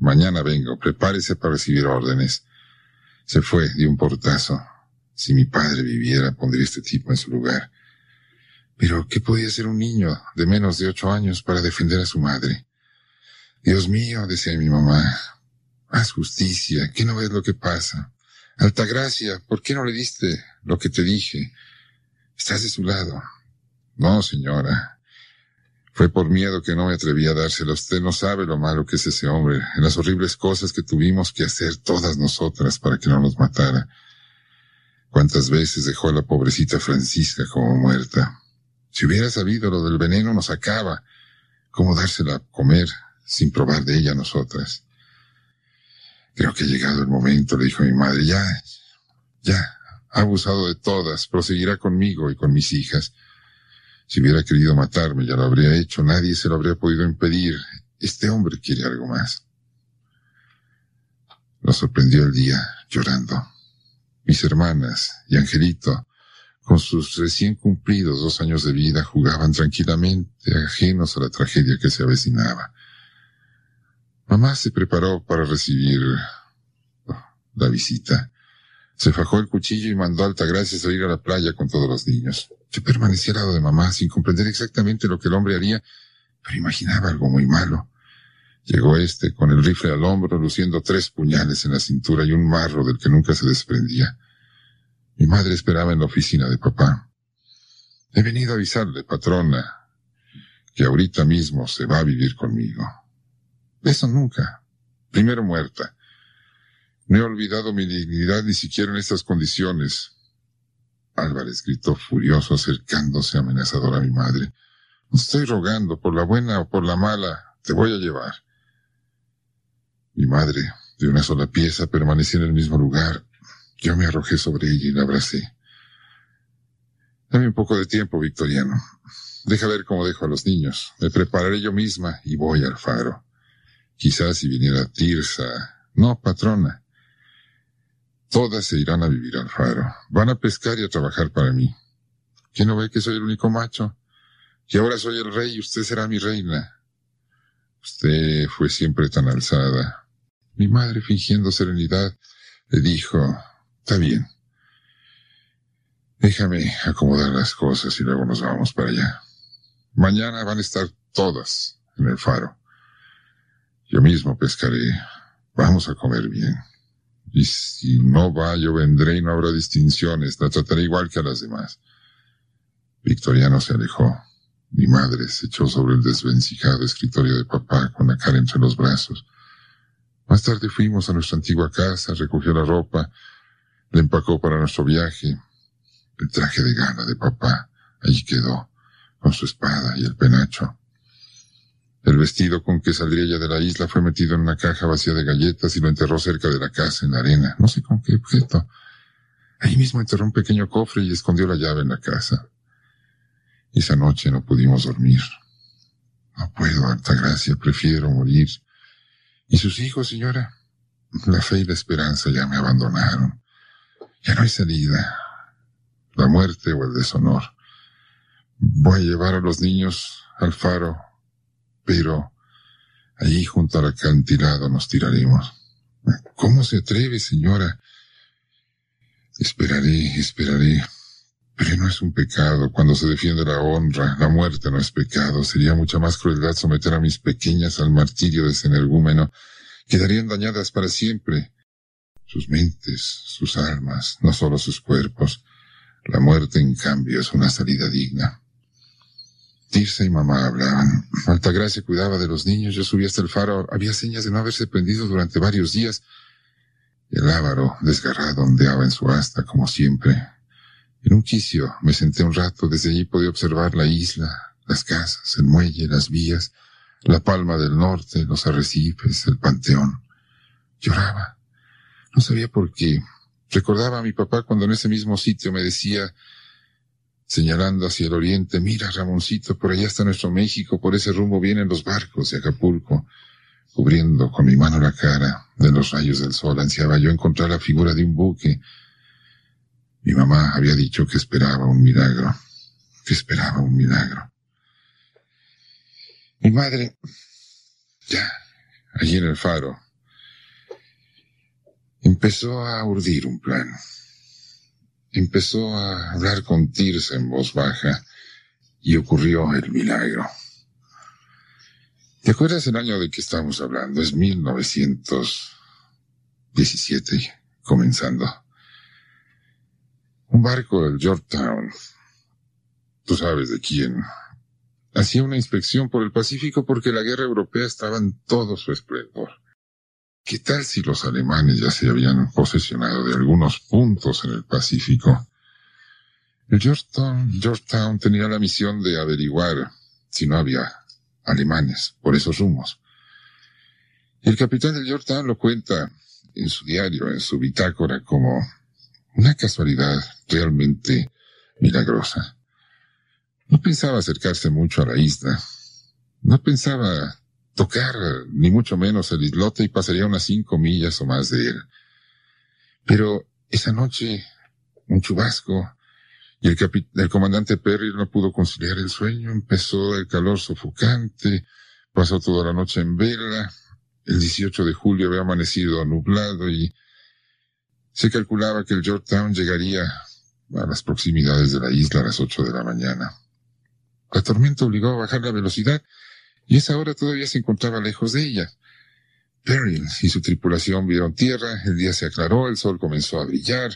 Mañana vengo, prepárese para recibir órdenes. Se fue de un portazo. Si mi padre viviera, pondría este tipo en su lugar. Pero, ¿qué podía hacer un niño de menos de 8 años para defender a su madre? Dios mío, decía mi mamá, haz justicia, ¿qué no ves lo que pasa? Altagracia, ¿por qué no le diste lo que te dije? Estás de su lado. No, señora. Fue por miedo que no me atreví a dárselo. Usted no sabe lo malo que es ese hombre, en las horribles cosas que tuvimos que hacer todas nosotras para que no nos matara. Cuántas veces dejó a la pobrecita Francisca como muerta. Si hubiera sabido lo del veneno nos acaba. ¿Cómo dársela a comer sin probar de ella a nosotras? Creo que ha llegado el momento, le dijo mi madre. Ya, ha abusado de todas, proseguirá conmigo y con mis hijas. Si hubiera querido matarme, ya lo habría hecho, nadie se lo habría podido impedir. Este hombre quiere algo más. Nos sorprendió el día, llorando. Mis hermanas y Angelito, con sus recién cumplidos 2 años de vida, jugaban tranquilamente, ajenos a la tragedia que se avecinaba. Mamá se preparó para recibir la visita. Se fajó el cuchillo y mandó a Altagracia a ir a la playa con todos los niños. Yo permanecí al lado de mamá sin comprender exactamente lo que el hombre haría, pero imaginaba algo muy malo. Llegó con el rifle al hombro, luciendo 3 puñales en la cintura y un marro del que nunca se desprendía. Mi madre esperaba en la oficina de papá. He venido a avisarle, patrona, que ahorita mismo se va a vivir conmigo. Eso nunca. Primero muerta. No he olvidado mi dignidad ni siquiera en estas condiciones. Álvarez gritó furioso, acercándose amenazador a mi madre. No estoy rogando, por la buena o por la mala, te voy a llevar. Mi madre, de una sola pieza, permanecía en el mismo lugar. Yo me arrojé sobre ella y la abracé. Dame un poco de tiempo, Victoriano. Deja ver cómo dejo a los niños. Me prepararé yo misma y voy al faro. Quizás si viniera Tirsa... No, patrona. Todas se irán a vivir al faro. Van a pescar y a trabajar para mí. ¿Quién no ve que soy el único macho? Que ahora soy el rey y usted será mi reina. Usted fue siempre tan alzada. Mi madre, fingiendo serenidad, le dijo, está bien. Déjame acomodar las cosas y luego nos vamos para allá. Mañana van a estar todas en el faro. Yo mismo pescaré. Vamos a comer bien. Y si no va, yo vendré y no habrá distinciones. La trataré igual que a las demás. Victoriano se alejó. Mi madre se echó sobre el desvencijado escritorio de papá con la cara entre los brazos. Más tarde fuimos a nuestra antigua casa, recogió la ropa, la empacó para nuestro viaje. El traje de gala de papá allí quedó, con su espada y el penacho. El vestido con que saldría ella de la isla fue metido en una caja vacía de galletas y lo enterró cerca de la casa, en la arena, no sé con qué objeto. Ahí mismo enterró un pequeño cofre y escondió la llave en la casa. Esa noche no pudimos dormir. No puedo, Altagracia, prefiero morir. ¿Y sus hijos, señora? La fe y la esperanza ya me abandonaron. Ya no hay salida. La muerte o el deshonor. Voy a llevar a los niños al faro, pero allí junto al acantilado nos tiraremos. ¿Cómo se atreve, señora? Esperaré. Pero no es un pecado. Cuando se defiende la honra, la muerte no es pecado. Sería mucha más crueldad someter a mis pequeñas al martirio de ese energúmeno. Quedarían dañadas para siempre. Sus mentes, sus almas, no solo sus cuerpos. La muerte, en cambio, es una salida digna. Tirsa y mamá hablaban. Altagracia cuidaba de los niños. Yo subí hasta el faro. Había señas de no haberse prendido durante varios días. El Ávaro, desgarrado, ondeaba en su asta, como siempre. En un quicio me senté un rato. Desde allí podía observar la isla, las casas, el muelle, las vías, la palma del norte, los arrecifes, el panteón. Lloraba. No sabía por qué. Recordaba a mi papá cuando en ese mismo sitio me decía, señalando hacia el oriente, mira, Ramoncito, por allá está nuestro México, por ese rumbo vienen los barcos de Acapulco. Cubriendo con mi mano la cara de los rayos del sol, ansiaba yo encontrar la figura de un buque. Mi mamá había dicho que esperaba un milagro. Mi madre, ya, allí en el faro, empezó a urdir un plan. Empezó a hablar con Tirsa en voz baja y ocurrió el milagro. ¿Te acuerdas el año de que estamos hablando? Es 1917, comenzando. Un barco del Yorktown, tú sabes de quién, hacía una inspección por el Pacífico porque la guerra europea estaba en todo su esplendor. ¿Qué tal si los alemanes ya se habían posesionado de algunos puntos en el Pacífico? El Georgetown tenía la misión de averiguar si no había alemanes por esos rumos. Y el capitán del Georgetown lo cuenta en su diario, en su bitácora, como una casualidad realmente milagrosa. No pensaba acercarse mucho a la isla. No pensaba tocar, ni mucho menos el islote, y pasaría unas 5 millas o más de él. Pero esa noche, un chubasco, y el comandante Perry no pudo conciliar el sueño. Empezó el calor sofocante, pasó toda la noche en vela. El 18 de julio había amanecido nublado y se calculaba que el Georgetown llegaría a las proximidades de la isla a las 8 de la mañana. La tormenta obligó a bajar la velocidad y a esa hora todavía se encontraba lejos de ella. Perry y su tripulación vieron tierra, el día se aclaró, el sol comenzó a brillar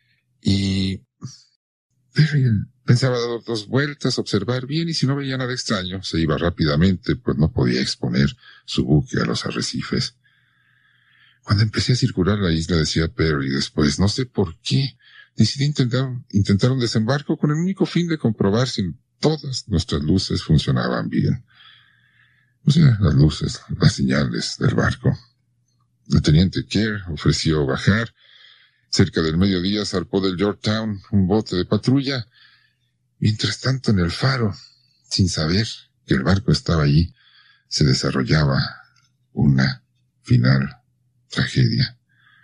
y Perry pensaba dar 2 vueltas, observar bien, y si no veía nada extraño, se iba rápidamente, pues no podía exponer su buque a los arrecifes. Cuando empecé a circular la isla, decía Perry después, no sé por qué, decidí intentar un desembarco con el único fin de comprobar si todas nuestras luces funcionaban bien. O sea, las luces, las señales del barco. El teniente Kerr ofreció bajar. Cerca del mediodía zarpó del Georgetown un bote de patrulla. Mientras tanto, en el faro, sin saber que el barco estaba allí, se desarrollaba una final tragedia.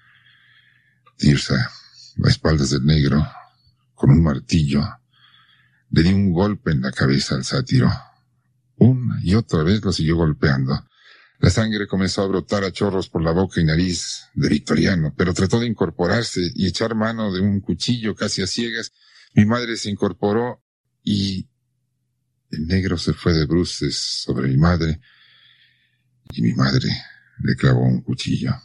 Tirsa, a espaldas del negro, con un martillo, le dio un golpe en la cabeza al sátiro. Una y otra vez lo siguió golpeando. La sangre comenzó a brotar a chorros por la boca y nariz de Victoriano, pero trató de incorporarse y echar mano de un cuchillo casi a ciegas. Mi madre se incorporó y el negro se fue de bruces sobre mi madre y mi madre le clavó un cuchillo.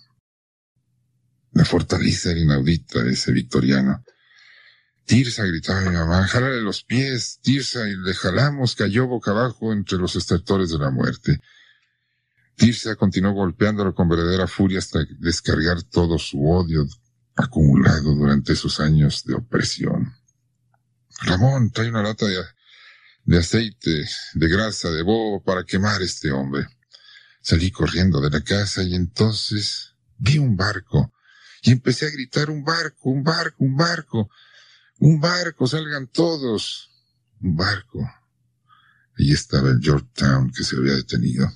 La fortaleza era inaudita de ese Victoriano. Tirsa, gritaba mi mamá, jálale los pies, Tirsa, y le jalamos, cayó boca abajo entre los estertores de la muerte. Tirsa continuó golpeándolo con verdadera furia hasta descargar todo su odio acumulado durante esos años de opresión. Ramón, trae una lata de aceite, de grasa, de boho para quemar a este hombre. Salí corriendo de la casa y entonces vi un barco y empecé a gritar, un barco, un barco, un barco, un barco, salgan todos, un barco. Allí estaba el Georgetown que se había detenido.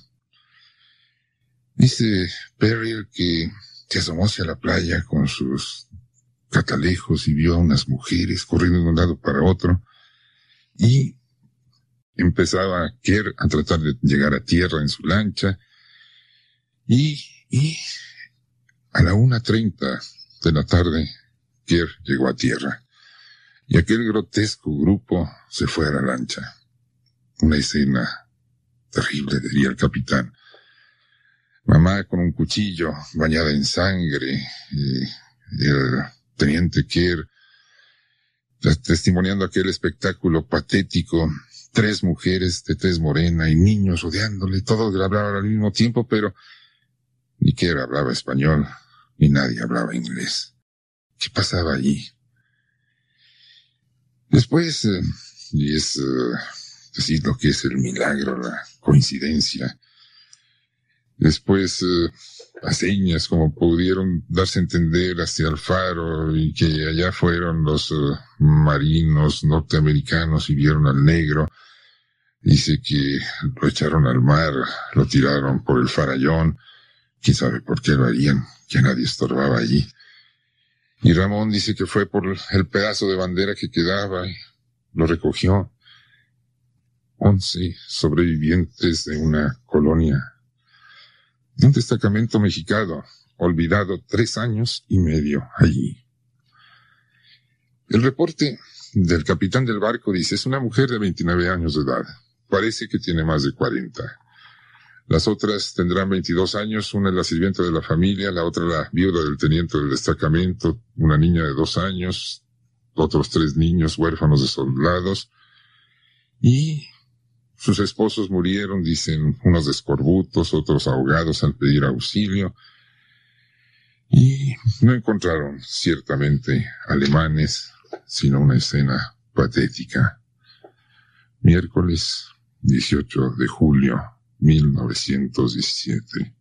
Dice Perry que se asomó hacia la playa con sus catalejos y vio a unas mujeres corriendo de un lado para otro y empezaba Kerr a tratar de llegar a tierra en su lancha y a la 1:30 de la tarde Kerr llegó a tierra y aquel grotesco grupo se fue a la lancha. Una escena terrible, diría el capitán. Mamá con un cuchillo bañada en sangre, el teniente Kerr testimoniando aquel espectáculo patético, 3 mujeres de tez morena y niños rodeándole, todos le hablaban al mismo tiempo, pero ni Kerr hablaba español, ni nadie hablaba inglés. ¿Qué pasaba allí? Después, y es decir lo que es el milagro, la coincidencia. Después, a señas, como pudieron darse a entender hacia el faro, y que allá fueron los marinos norteamericanos y vieron al negro. Dice que lo echaron al mar, lo tiraron por el farallón. Quién sabe por qué lo harían, que nadie estorbaba allí. Y Ramón dice que fue por el pedazo de bandera que quedaba y lo recogió. 11 sobrevivientes de una colonia, de un destacamento mexicano olvidado 3 años y medio allí. El reporte del capitán del barco dice, es una mujer de 29 años de edad. Parece que tiene más de 40. Las otras tendrán 22 años, una es la sirvienta de la familia, la otra la viuda del teniente del destacamento, una niña de 2 años, otros 3 niños huérfanos de soldados, y sus esposos murieron, dicen, unos de escorbutos, otros ahogados al pedir auxilio, y no encontraron ciertamente alemanes, sino una escena patética. Miércoles 18 de julio 1917.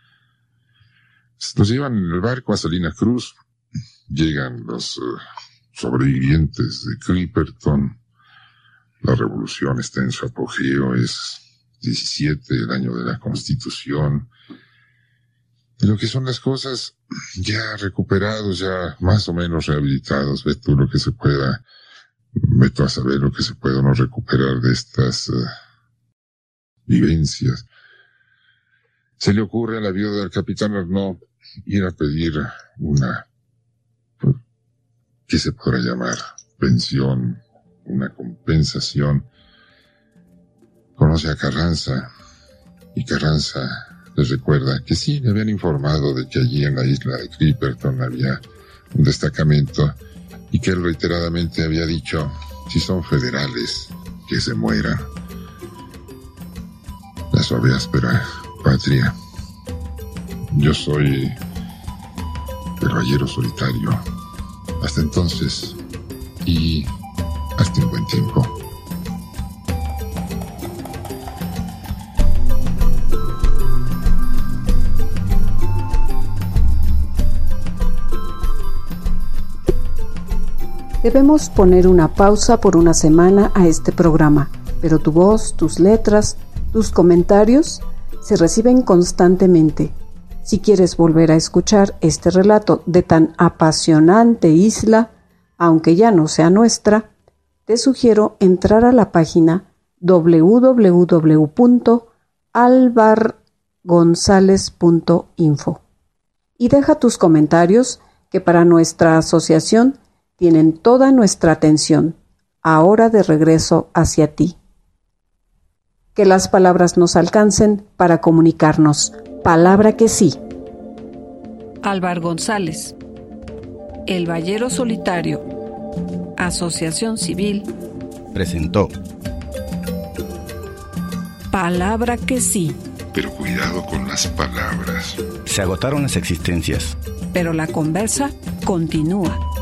Nos llevan en el barco a Salina Cruz. Llegan los sobrevivientes de Clipperton. La revolución está en su apogeo. Es 17, el año de la Constitución. Y lo que son las cosas ya recuperados, ya más o menos rehabilitados. Ve tú lo que se pueda. Ve tú a saber lo que se puede o no recuperar de estas vivencias. Se le ocurre a la viuda del capitán Arnaud ir a pedir una, ¿qué se podrá llamar? Pensión, una compensación. Conoce a Carranza, y Carranza les recuerda que sí, le habían informado de que allí en la isla de Clipperton había un destacamento, y que él reiteradamente había dicho, si son federales, que se mueran. La suave áspera patria. Yo soy el caballero solitario. Hasta entonces y hasta un buen tiempo. Debemos poner una pausa por una semana a este programa, pero tu voz, tus letras, tus comentarios se reciben constantemente. Si quieres volver a escuchar este relato de tan apasionante isla, aunque ya no sea nuestra, te sugiero entrar a la página www.alvargonzalez.info y deja tus comentarios que para nuestra asociación tienen toda nuestra atención. Ahora de regreso hacia ti. Que las palabras nos alcancen para comunicarnos. Palabra que sí. Álvar González, El Ballero Solitario, Asociación Civil, presentó Palabra que sí. Pero cuidado con las palabras. Se agotaron las existencias. Pero la conversa continúa.